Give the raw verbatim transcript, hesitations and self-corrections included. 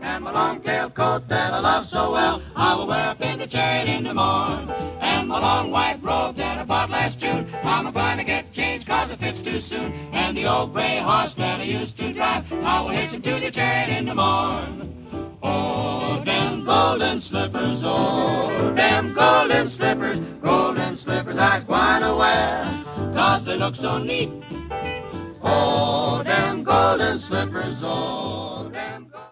and my long-tailed coat that I love so well, I will wear up in the chariot in the morn. And my long white robe that I bought last June, I'm going to get changed cause it fits too soon. And the old gray horse that I used to drive, I will hitch him to the chariot in the morn. Oh, them golden slippers, oh, them golden slippers, golden slippers I's gwine wear, cause they look so neat. Oh, them golden slippers, oh.